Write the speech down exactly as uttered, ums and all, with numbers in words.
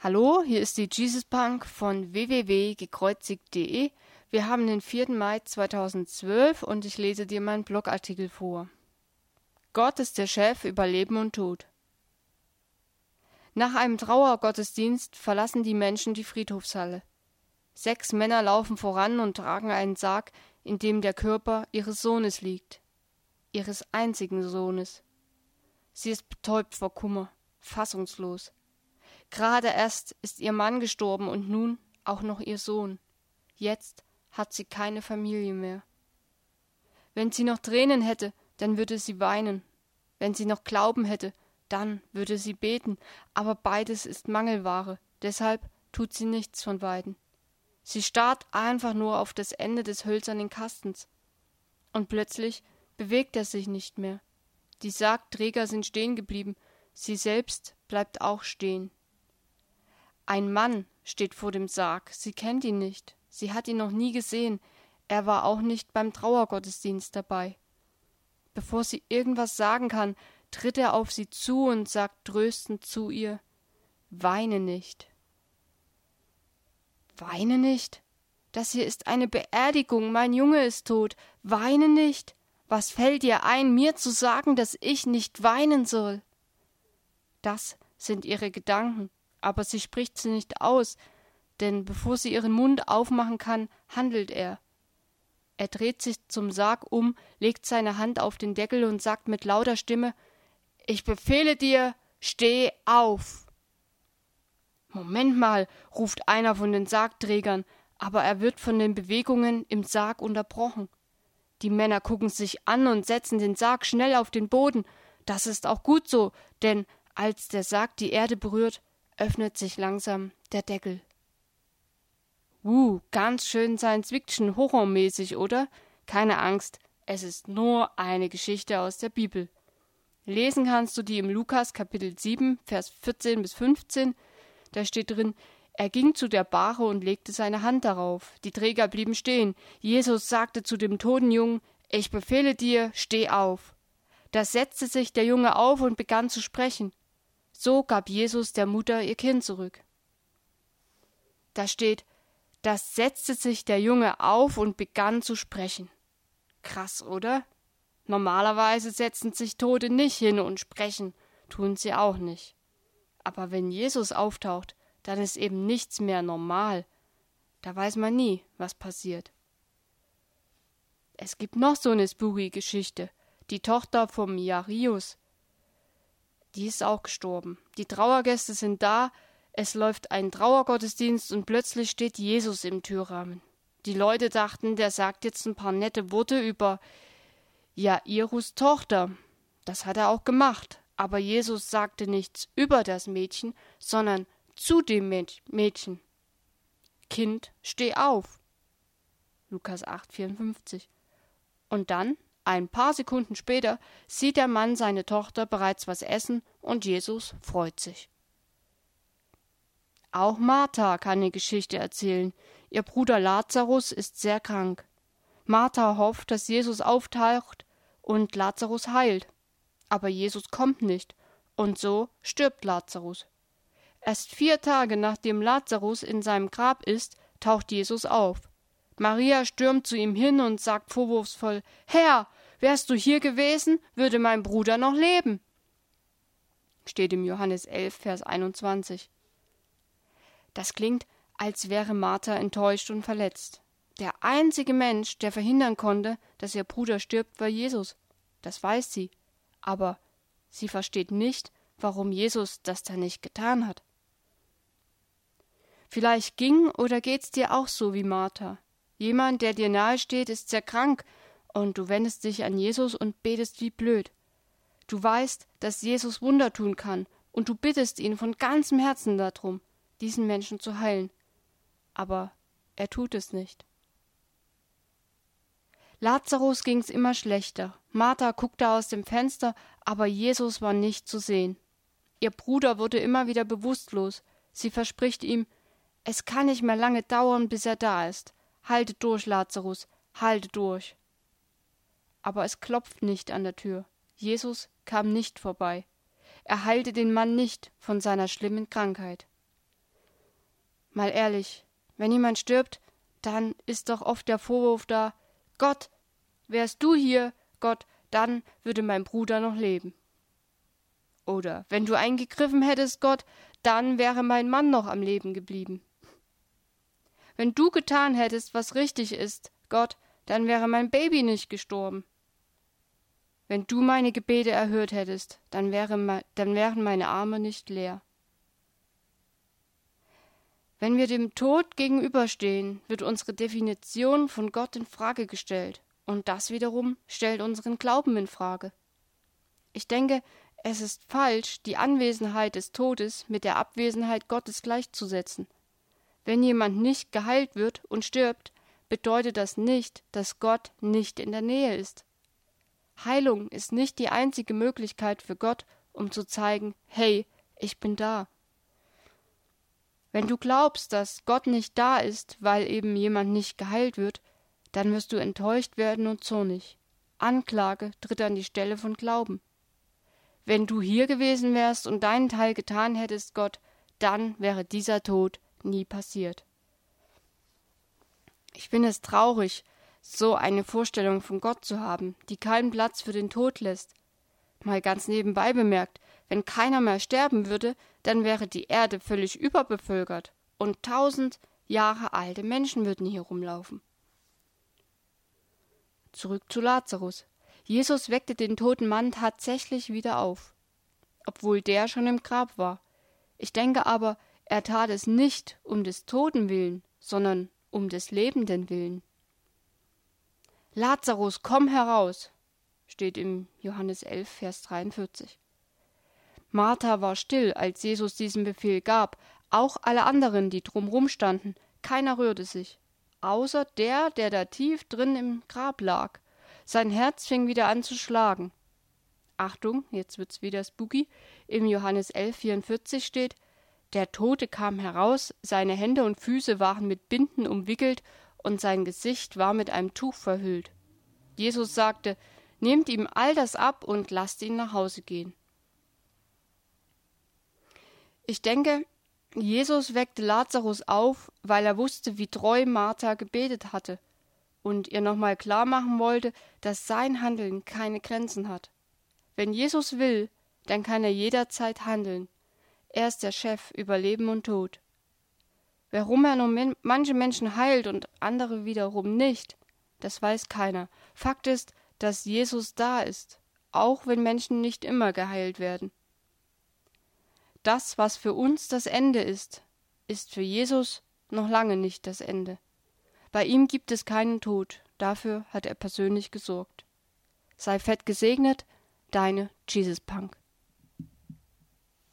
Hallo, hier ist die Jesus Punk von w w w punkt gekreuzigt punkt d e. Wir haben den vierten Mai zweitausendzwölf und ich lese dir meinen Blogartikel vor. Gott ist der Chef über Leben und Tod. Nach einem Trauergottesdienst verlassen die Menschen die Friedhofshalle. Sechs Männer laufen voran und tragen einen Sarg, in dem der Körper ihres Sohnes liegt. Ihres einzigen Sohnes. Sie ist betäubt vor Kummer, fassungslos. Gerade erst ist ihr Mann gestorben und nun auch noch ihr Sohn. Jetzt hat sie keine Familie mehr. Wenn sie noch Tränen hätte, dann würde sie weinen. Wenn sie noch Glauben hätte, dann würde sie beten. Aber beides ist Mangelware, deshalb tut sie nichts von beiden. Sie starrt einfach nur auf das Ende des hölzernen Kastens. Und plötzlich bewegt er sich nicht mehr. Die Sargträger sind stehen geblieben, sie selbst bleibt auch stehen. Ein Mann steht vor dem Sarg, sie kennt ihn nicht, sie hat ihn noch nie gesehen, er war auch nicht beim Trauergottesdienst dabei. Bevor sie irgendwas sagen kann, tritt er auf sie zu und sagt tröstend zu ihr: »Weine nicht.« »Weine nicht? Das hier ist eine Beerdigung, mein Junge ist tot. Weine nicht? Was fällt dir ein, mir zu sagen, dass ich nicht weinen soll?« Das sind ihre Gedanken, aber sie spricht sie nicht aus, denn bevor sie ihren Mund aufmachen kann, handelt er. Er dreht sich zum Sarg um, legt seine Hand auf den Deckel und sagt mit lauter Stimme: »Ich befehle dir, steh auf!« »Moment mal«, ruft einer von den Sargträgern, aber er wird von den Bewegungen im Sarg unterbrochen. Die Männer gucken sich an und setzen den Sarg schnell auf den Boden. Das ist auch gut so, denn als der Sarg die Erde berührt, öffnet sich langsam der Deckel. Uh, ganz schön Science-Fiction-Horrormäßig, oder? Keine Angst, es ist nur eine Geschichte aus der Bibel. Lesen kannst du die im Lukas Kapitel sieben, Vers vierzehn bis fünfzehn. Da steht drin: Er ging zu der Bahre und legte seine Hand darauf. Die Träger blieben stehen. Jesus sagte zu dem toten Jungen: »Ich befehle dir, steh auf.« Da setzte sich der Junge auf und begann zu sprechen. So gab Jesus der Mutter ihr Kind zurück. Da steht: Da setzte sich der Junge auf und begann zu sprechen. Krass, oder? Normalerweise setzen sich Tote nicht hin und sprechen, tun sie auch nicht. Aber wenn Jesus auftaucht, dann ist eben nichts mehr normal. Da weiß man nie, was passiert. Es gibt noch so eine spooky-Geschichte. Die Tochter vom Jairus, die ist auch gestorben. Die Trauergäste sind da, es läuft ein Trauergottesdienst und plötzlich steht Jesus im Türrahmen. Die Leute dachten, der sagt jetzt ein paar nette Worte über Jairus' Tochter. Das hat er auch gemacht. Aber Jesus sagte nichts über das Mädchen, sondern zu dem Mädchen. Kind, steh auf. Lukas acht, vierundfünfzig. Und dann, ein paar Sekunden später, sieht der Mann seine Tochter bereits was essen und Jesus freut sich. Auch Martha kann eine Geschichte erzählen. Ihr Bruder Lazarus ist sehr krank. Martha hofft, dass Jesus auftaucht und Lazarus heilt. Aber Jesus kommt nicht, und so stirbt Lazarus. Erst vier Tage nachdem Lazarus in seinem Grab ist, taucht Jesus auf. Maria stürmt zu ihm hin und sagt vorwurfsvoll: »Herr, wärst du hier gewesen, würde mein Bruder noch leben.« Steht im Johannes elf, Vers einundzwanzig. Das klingt, als wäre Martha enttäuscht und verletzt. Der einzige Mensch, der verhindern konnte, dass ihr Bruder stirbt, war Jesus. Das weiß sie. Aber sie versteht nicht, warum Jesus das dann nicht getan hat. Vielleicht ging oder geht's dir auch so wie Martha. Jemand, der dir nahe steht, ist sehr krank und du wendest dich an Jesus und betest wie blöd. Du weißt, dass Jesus Wunder tun kann und du bittest ihn von ganzem Herzen darum, diesen Menschen zu heilen. Aber er tut es nicht. Lazarus ging's immer schlechter. Martha guckte aus dem Fenster, aber Jesus war nicht zu sehen. Ihr Bruder wurde immer wieder bewusstlos. Sie verspricht ihm: Es kann nicht mehr lange dauern, bis er da ist. Halte durch, Lazarus, halte durch. Aber es klopft nicht an der Tür. Jesus kam nicht vorbei. Er heilte den Mann nicht von seiner schlimmen Krankheit. Mal ehrlich, wenn jemand stirbt, dann ist doch oft der Vorwurf da, Gott, wärst du hier, Gott, dann würde mein Bruder noch leben. Oder wenn du eingegriffen hättest, Gott, dann wäre mein Mann noch am Leben geblieben. Wenn du getan hättest, was richtig ist, Gott, dann wäre mein Baby nicht gestorben. Wenn du meine Gebete erhört hättest, dann, wäre, dann wären meine Arme nicht leer. Wenn wir dem Tod gegenüberstehen, wird unsere Definition von Gott in Frage gestellt. Und das wiederum stellt unseren Glauben in Frage. Ich denke, es ist falsch, die Anwesenheit des Todes mit der Abwesenheit Gottes gleichzusetzen. Wenn jemand nicht geheilt wird und stirbt, bedeutet das nicht, dass Gott nicht in der Nähe ist. Heilung ist nicht die einzige Möglichkeit für Gott, um zu zeigen, hey, ich bin da. Wenn du glaubst, dass Gott nicht da ist, weil eben jemand nicht geheilt wird, dann wirst du enttäuscht werden und zornig. Anklage tritt an die Stelle von Glauben. Wenn du hier gewesen wärst und deinen Teil getan hättest, Gott, dann wäre dieser Tod nie passiert. Ich finde es traurig, so eine Vorstellung von Gott zu haben, die keinen Platz für den Tod lässt. Mal ganz nebenbei bemerkt, wenn keiner mehr sterben würde, dann wäre die Erde völlig überbevölkert und tausend Jahre alte Menschen würden hier rumlaufen. Zurück zu Lazarus. Jesus weckte den toten Mann tatsächlich wieder auf, obwohl der schon im Grab war. Ich denke aber, er tat es nicht um des Toten willen, sondern um des Lebenden willen. Lazarus, komm heraus, steht im Johannes elf, Vers dreiundvierzig. Martha war still, als Jesus diesen Befehl gab, auch alle anderen, die drumrum standen, keiner rührte sich, außer der, der da tief drin im Grab lag. Sein Herz fing wieder an zu schlagen. Achtung, jetzt wird's wieder spooky, im Johannes elf, vierundvierzig steht, der Tote kam heraus, seine Hände und Füße waren mit Binden umwickelt und sein Gesicht war mit einem Tuch verhüllt. Jesus sagte, nehmt ihm all das ab und lasst ihn nach Hause gehen. Ich denke, Jesus weckte Lazarus auf, weil er wusste, wie treu Martha gebetet hatte und ihr nochmal klar machen wollte, dass sein Handeln keine Grenzen hat. Wenn Jesus will, dann kann er jederzeit handeln. Er ist der Chef über Leben und Tod. Warum er nur men- manche Menschen heilt und andere wiederum nicht, das weiß keiner. Fakt ist, dass Jesus da ist, auch wenn Menschen nicht immer geheilt werden. Das, was für uns das Ende ist, ist für Jesus noch lange nicht das Ende. Bei ihm gibt es keinen Tod, dafür hat er persönlich gesorgt. Sei fett gesegnet, deine Jesus Punk.